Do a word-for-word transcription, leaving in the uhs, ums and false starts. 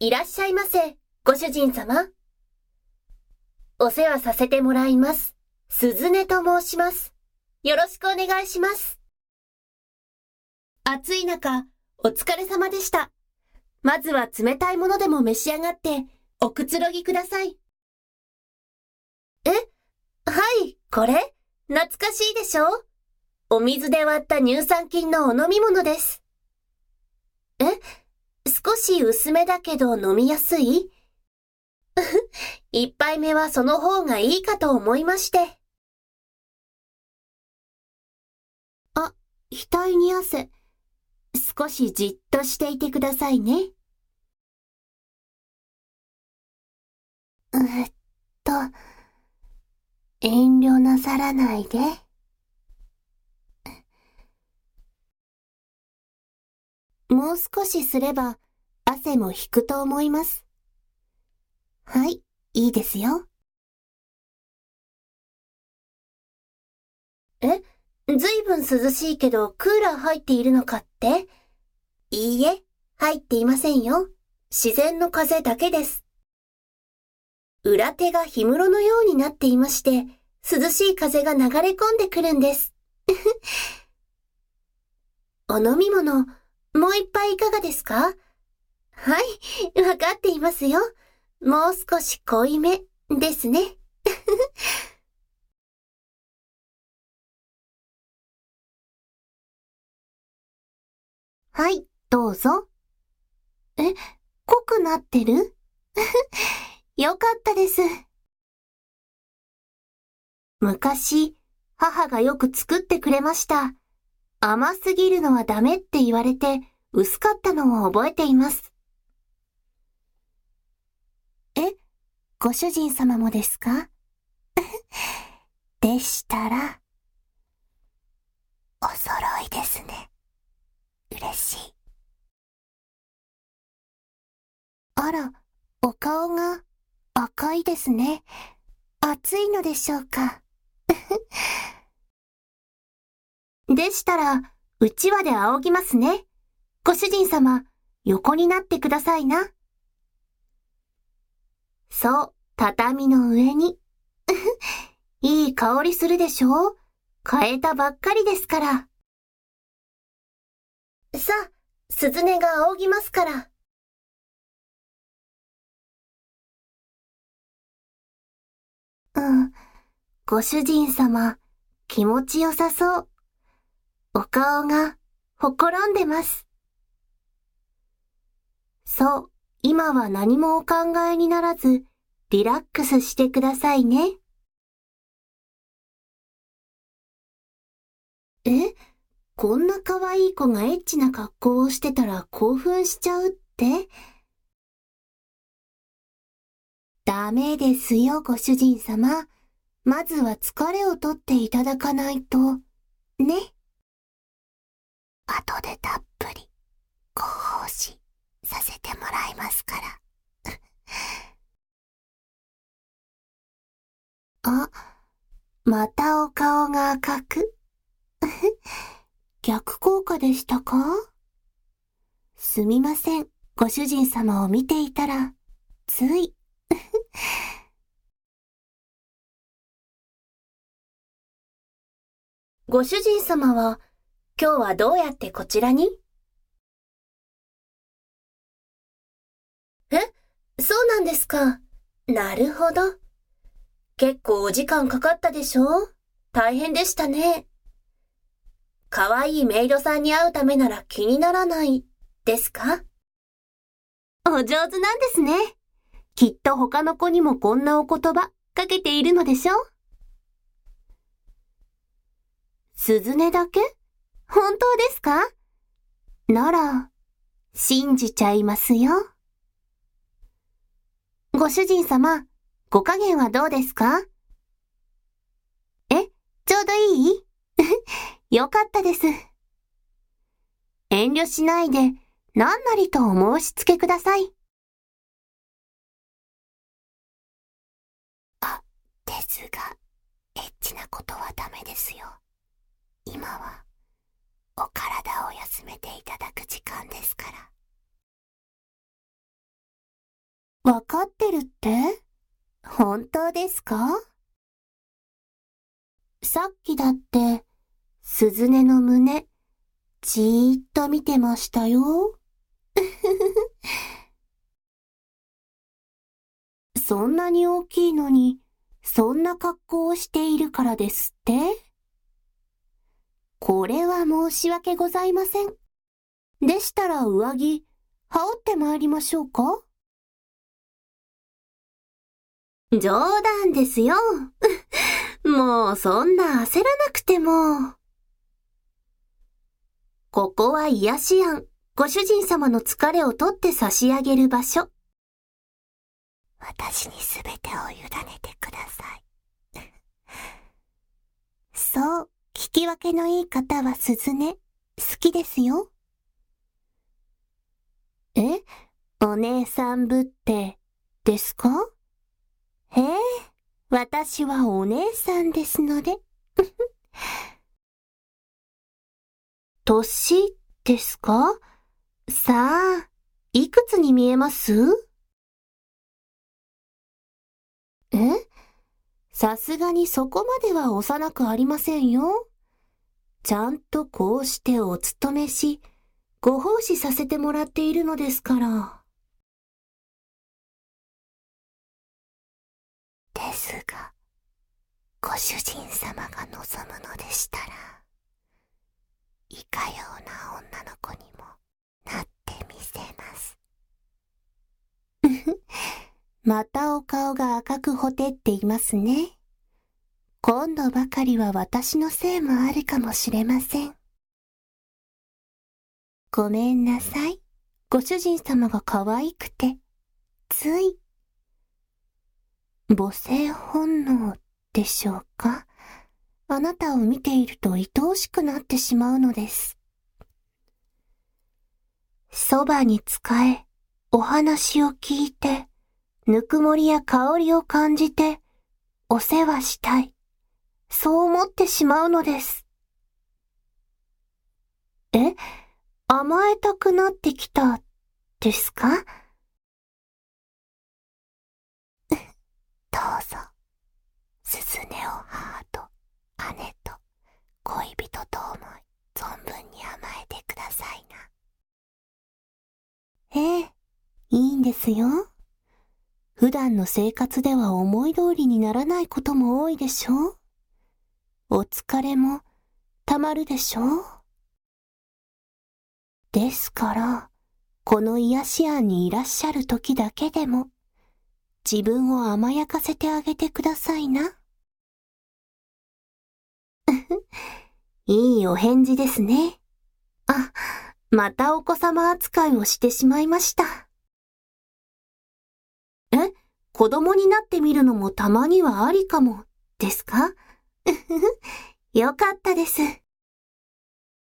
いらっしゃいませ、ご主人様。お世話させてもらいます。鈴音と申します。よろしくお願いします。暑い中、お疲れ様でした。まずは冷たいものでも召し上がって、おくつろぎください。え？はい、これ？懐かしいでしょ？お水で割った乳酸菌のお飲み物です。え？少し薄めだけど飲みやすい？一杯目はその方がいいかと思いまして。あ、額に汗。少しじっとしていてくださいね。うっと、遠慮なさらないで。もう少しすれば汗も引くと思います。はい、いいですよ。え、ずいぶん涼しいけどクーラー入っているのかって？いいえ、入っていませんよ。自然の風だけです。裏手が氷室のようになっていまして、涼しい風が流れ込んでくるんです。お飲み物、もう一杯いかがですか？はい、わかっていますよ。もう少し濃いめですね。はい、どうぞ。え、濃くなってる？よかったです。昔、母がよく作ってくれました。甘すぎるのはダメって言われて、薄かったのを覚えています。え、ご主人様もですか？でしたら、お揃いですね。嬉しい。あら、お顔が赤いですね。暑いのでしょうか。でしたら、うちわで仰ぎますね。ご主人様、横になってくださいな。そう、畳の上に。いい香りするでしょ？変えたばっかりですから。さあ、鈴音が仰ぎますから。うん、ご主人様、気持ちよさそう。お顔が、ほころんでます。そう、今は何もお考えにならず、リラックスしてくださいね。え？こんな可愛い子がエッチな格好をしてたら興奮しちゃうって？ダメですよ、ご主人様。まずは疲れをとっていただかないと、ね。後でたっぷり、ご奉仕させてもらいますから。あ、またお顔が赤く。逆効果でしたか？すみません。ご主人様を見ていたら、つい。ご主人様は、今日はどうやってこちらに？え？そうなんですか。なるほど。結構お時間かかったでしょ？大変でしたね。可愛いメイドさんに会うためなら気にならない、ですか？お上手なんですね。きっと他の子にもこんなお言葉かけているのでしょ？鈴音だけ？本当ですか？なら、信じちゃいますよ。ご主人様、ご加減はどうですか？え、ちょうどいい？よかったです。遠慮しないで、何なりとお申し付けください。あ、ですが、エッチなことはダメですよ。今は、お体を休めていただく時間ですから。 わかってるって？本当ですか？さっきだって、すずねの胸、じーっと見てましたよ。そんなに大きいのに、そんな格好をしているからですって？これは申し訳ございません。でしたら上着、羽織って参りましょうか？冗談ですよ。もうそんな焦らなくても。ここは癒し庵、ご主人様の疲れを取って差し上げる場所。私にすべてを委ねてください。そう、聞き分けのいい方は鈴音、好きですよ。え、お姉さんぶって、ですか？へえ、私はお姉さんですので。年ですか？さあ、いくつに見えます？え？さすがにそこまでは幼くありませんよ。ちゃんとこうしてお勤めし、ご奉仕させてもらっているのですから。ですが、ご主人様が望むのでしたら、いかような女の子にもなってみせます。またお顔が赤くほてっていますね。今度ばかりは私のせいもあるかもしれません。ごめんなさい。ご主人様が可愛くて、つい。母性本能でしょうか？あなたを見ていると愛おしくなってしまうのです。そばに仕え、お話を聞いて、ぬくもりや香りを感じて、お世話したい。そう思ってしまうのです。え？甘えたくなってきた、ですか？どうぞ、鈴音を母と姉と恋人と思い、存分に甘えてくださいな。ええ、いいんですよ。普段の生活では思い通りにならないことも多いでしょう。お疲れもたまるでしょう。ですから、この癒し庵にいらっしゃる時だけでも、自分を甘やかせてあげてくださいな。いいお返事ですね。あ、またお子様扱いをしてしまいました。え、子供になってみるのもたまにはありかも、ですか？よかったです。